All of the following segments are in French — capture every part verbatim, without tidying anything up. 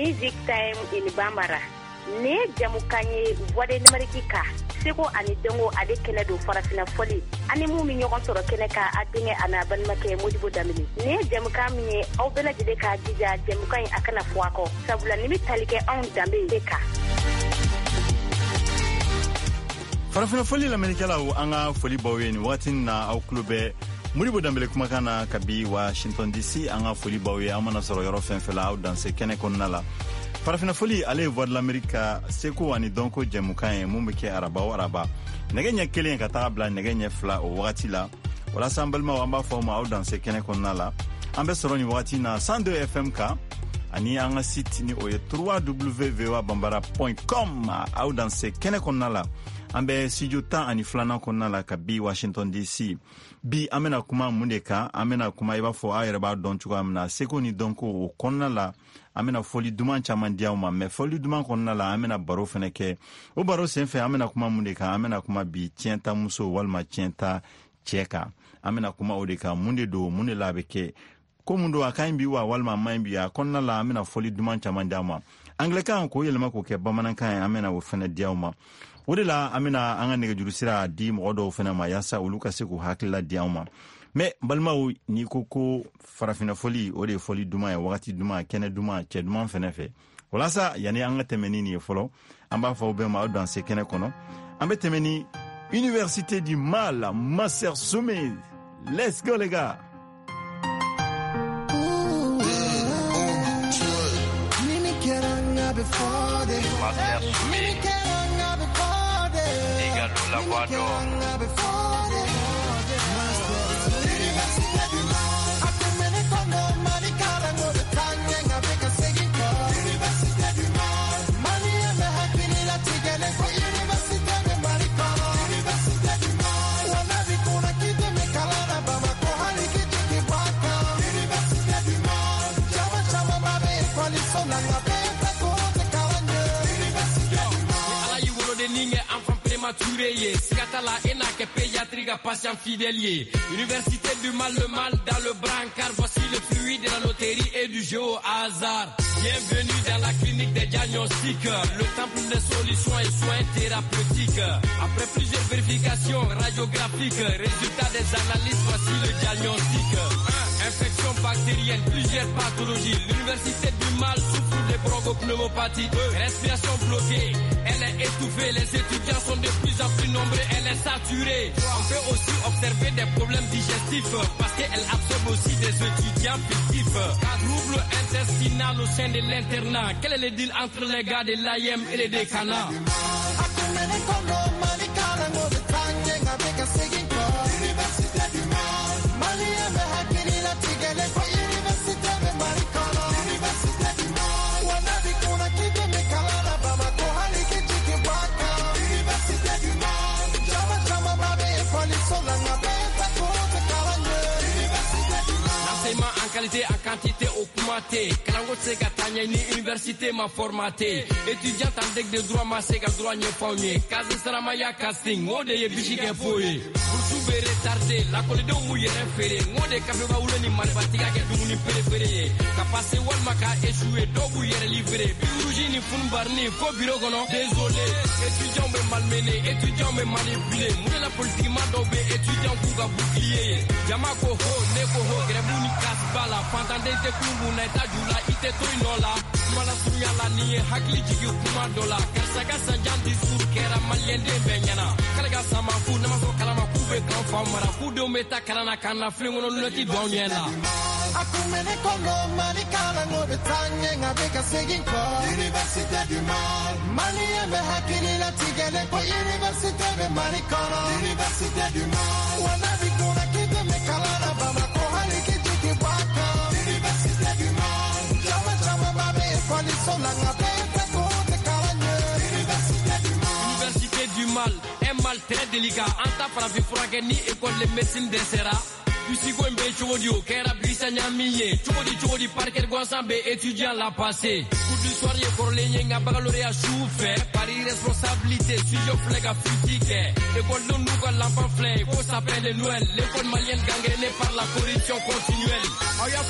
Music Time in Bambara. Ne jamukanye voix numerika. Seko ani dongo ade kene do farafina foli. Ani mu mi nyoko soro kene ka adinge ana banmake Modibo Damini. Ne jamuka mi au bela jide ka jija jamuka akana fuako. Sabula nimi talike on dambe deka. Farafina foli la menikala u anga foli baweni watin na au klube Modibo Dambele kumakana kabi Washington D C anga foli bawe amana soro yoro fenfela au danse kene konnala. Farafina foli ale voix de l'Amérique seko ani donko jamukan mumbeke araba o araba negenya kelen ka tabla negenya fla o wati la wala sambalma wamba forma au danse kene konnala ambe soro ni wati na cent deux F M ka ani anga site ni o w w w point voa bambara point com au danse kene konnala ambe studio ta ani flana konnala ka bi Washington D C bi amena kuma mundeka amena kuma iba fo ayre ba don chuga amna seko ni donko o konnala amena foli duman chaman diauma me foli duman konnala amena baro feneke o baro senfe amena kuma mundeka amena kuma bi tienta muso walma tienta cheka amena kuma odeka munde do munde labeke ko mundo akaimbi wa walma maimbi ya konnala amena foli duman chaman diauma anglican ko yelma ko ke bamanankan amena wo fene diauma odela amena anga nege jurusira di modo fene ma yasa uluka seku hakila diauma me balmaw ni koko farafina foli o de foli duma ya wakati duma kene duma che duma fenefe wala sa yani anga temeni ni folo amba fa obe ma dans ce kene kono ambe temeni Université du Mal Master Sommet. Let's go les gars. Master Sommet. Égalo la voix d'or. Sikatala enake pédiatrique patient fidèlier. Université du mal, le mal dans le brancard. Voici le fluide de la loterie et du jeu au hasard. Bienvenue dans la clinique des diagnostics, le temple des solutions et soins thérapeutiques. Après plusieurs vérifications radiographiques, résultats des analyses, voici le diagnostic. un Infection bactérienne, plusieurs pathologies. L'université du mal souffre de bronchopneumopathie. Respiration bloquée, elle est étouffée. Les étudiants sont de plus en plus nombreux, elle est saturée. On peut aussi observer des problèmes digestifs parce qu'elle absorbe aussi des étudiants fictifs. Trouble intestinal au sein de l'internat. Quel est le deal entre les gars de l'A I M et les décanats? Qualité en quantité augmentée. Kalango sega tanya ni université m'a formaté. Étudiant en deck de droit ma sega droit nye faunier. Kazi sarama ya casting. Ngode ye bichike foye. Pour souber retardé. La colide ou mouye référé. Ngode kafe ba oule ni malbatiga ke dumuni préféré. Kapase wal maka échoué. Dogu yere livré. Biuruji ni funbarni. Ko biro kono. Désolé. Étudiant be malmené. Étudiant be manipulé. Moune la politiquement dobé. Étudiant kouga bouclier. Jama ko ho. Neko ho. Grebu ni kasba. La fantande te kungu na eta jula ite to inola mala sunya la ni hakli jigi kuma dola kasaga sanjan disur kera maliende benyana kalaga sama ku na maso kalama ku be kan fa mara ku do meta kalana kana flingo no loti donyela akumene kono mali kala no betanye ngabeka segin ko Université du Mal mali eme hakili la tigele ko Université de Maricona Université du Mal wana bikuna kite me kalana baba ko haliki jigi baka Université du Mal chama chama babe kwani sola ngabeka ko te kalanye Université du Mal Université du Mal un mal très délicat anta para vifurake ni école de médecine de Sera. Pusigo mbe chodio kera brisa nyamiye chodi chodi parker gonsambe étudiant la passé coup du soir ye korlenye nga baccalauréat souffre par irresponsabilité sujet flega futique école de nous l'enfant flé ko s'appelle Noël l'école malienne gangrénée par la corruption continuelle aya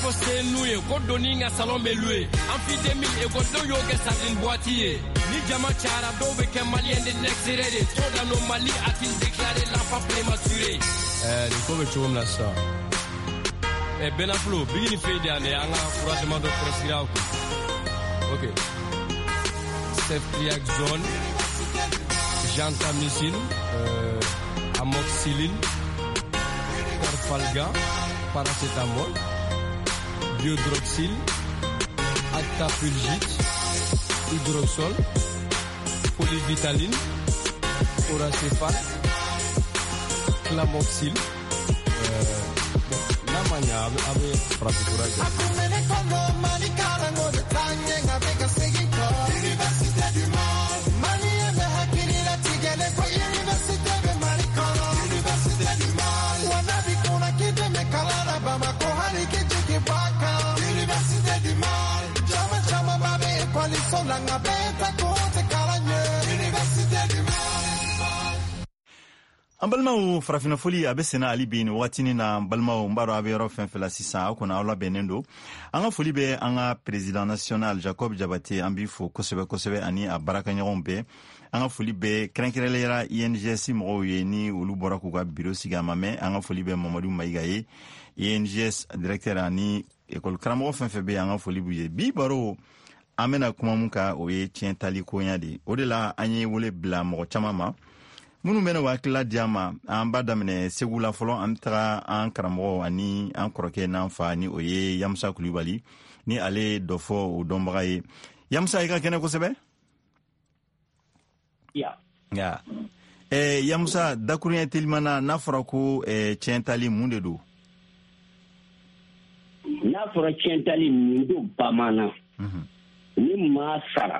ko senuye ko doninga salon be loué amphidémie e ko do yoge sardine boîtier ni jama chara do be ke malien de l'extérieur trop d'anomalie a-t-il déclaré l'enfant prématuré eh il faut que tu me la ça eh benaflo bigini feyde ane anga couragement de prescrire ok ceftriaxone gentamicine euh, amoxicilline Carfalga, paracétamol, biodroxyle, actapulgite, hydroxol, polyvitaline, oracéphale, clamoxyle. Euh, bon, la mania avec praticura. An balimaw farafina foli a bɛ sena ali bi ni wagatini na an balimaw n b'a dɔn a bɛ yɔrɔ fɛn fɛn la sisan aw kɔni aw labɛnnen don an ka foli bɛ an ka président national Jacob Jabate an b'i fo kosɛbɛ kosɛbɛ ani a baarakɛɲɔgɔnw bɛɛ an ka foli bɛ kɛrɛnkɛrɛnlera I N G S mɔgɔw ye ni olu bɔra k'u ka bureau sigi a ma mɛn an ka foli bɛ Mamadu Mayiga ye I N G S directeur ani école karamɔgɔ fɛn fɛn bɛ an ka foli b'u ye bi baro an bɛna kuma mun kan o ye tiɲɛ tali koɲa de o de la an ye wele bila mɔgɔ caman ma minnu bɛna hakilila di an ma an b'a daminɛ Segu la fɔlɔ an bɛ taga an karamɔgɔ ani an kɔrɔkɛ n'an fa ni o ye Yamusa Kulibali ni ale dɔ fɔ o dɔnbaga ye Yamusa i ka kɛnɛ kosɛbɛ ya ya eh Yamusa dakuruɲɛ telimana n'a fɔra ko eh tiɲɛ tali mun de don n'a fɔra tiɲɛ tali mun don bamanan ni maa sara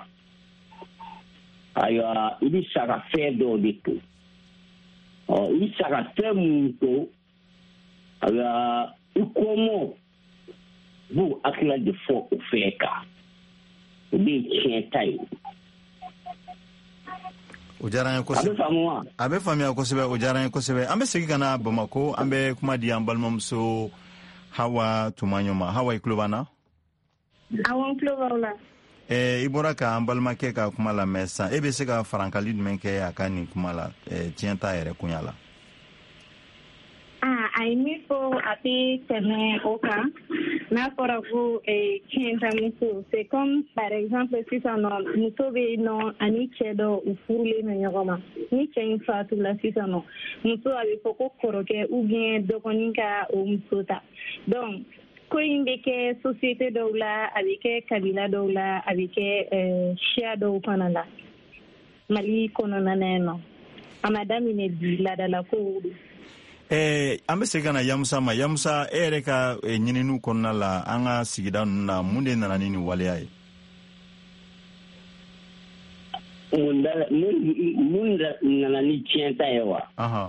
ayiwa i bɛ sara fɛn dɔw de to ɔ i bɛ sara fɛn mun to ayiwa i kɔmɔ b'u hakilila de fɔ o fɛn kan o de ye tiɲɛ ta ye. o diyara an ye kosɛbɛ a bɛ faamu wa. a bɛ faamuya kosɛbɛ o diyara an ye kosɛbɛ an bɛ segin ka na Bamako an bɛ kuma di an balimamuso Hawa Tumaɲɔ ma Hawa i tulo b'an na. awɔ n tulo b'aw la. Eh, i bɔra k'an balimakɛ ka kuma la mɛ sisan e bɛ se ka farankali jumɛn kɛ a ka nin kuma la eh, tiɲɛ t'a yɛrɛ kunya la. Ah, a ye min fɔ a tɛ tɛmɛ o kan n'a fɔra ko tiɲɛ ta muso c'est comme par exemple sisan nɔ muso bɛ yen nɔ ani cɛ dɔ u furulen bɛ ɲɔgɔn ma ni cɛ in fatula sisan nɔ muso a bɛ fɔ ko kɔrɔkɛ ou bien dɔgɔnin ka o muso ta donc ko in bɛ kɛ société dɔw la a bɛ kɛ kabila dɔw la a bɛ kɛ siya dɔw fana la Mali kɔnɔna na yen nɔ a ma daminɛ bi laadala kow do. Eh, an bɛ segin ka na Yamusa ma Yamusa e yɛrɛ ka eh, ɲininiw kɔnɔna la an ka sigida ninnu na mun de nana ni nin waleya ye. mun nana ni tiɲɛ ta ye wa.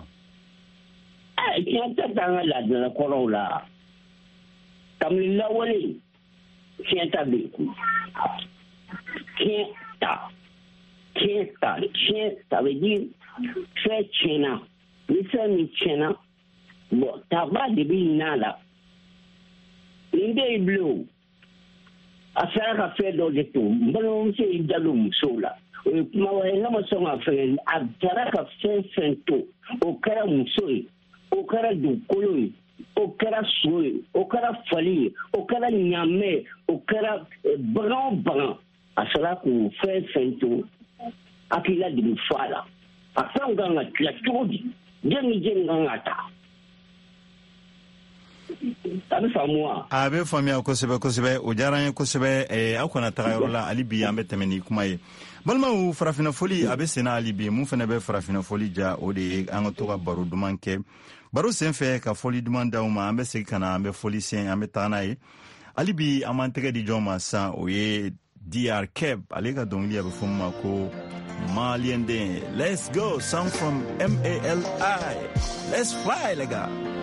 tiɲɛ ta t'an ka laadala kɔrɔw la. Kabini lawale tiɲɛ ta bɛ yen tiɲɛ ta tiɲɛ ta tiɲɛ ta bɛ di fɛn tiɲɛna ni fɛn min tiɲɛna bɔn taba de bɛ n'a la nin de y'i bilen o a sera ka fɛn dɔ de to n balimamuso y'i da don musow la o ye kuma wɛrɛ n'a ma sɔn ka fɛn a taara ka fɛn fɛn to o kɛra muso ye o kɛra dugukolo ye. O kɛra so ye o kɛra fali ye o kɛra ɲaamɛ ye o kɛra bagan o bagan a sera k'o fɛn fɛn to hakilila de bɛ fɔ a la a fɛnw kan ka tila cogo di jɛn ni jɛn kan ka ta a bɛ faamu wa. a bɛ faamuya kosɛbɛ kosɛbɛ o diyara an ye kosɛbɛ eh, aw kana taga yɔrɔ la hali bi an bɛ tɛmɛ ni kuma ye balimaw farafina foli a bɛ senna hali bi mun fana bɛ farafina foli ja o de ye an ka to ka baro duman kɛ. Baro senfɛ ka foli duman d'aw ma an bɛ segin ka na an bɛ foli sen an bɛ taga n'a ye hali bi an b'an tɛgɛ di jɔn ma sisan o ye D R Keb ale ka dɔnkili a bɛ fɔ min ma ko Malien den let's go sound from M A L I let's fly les gars.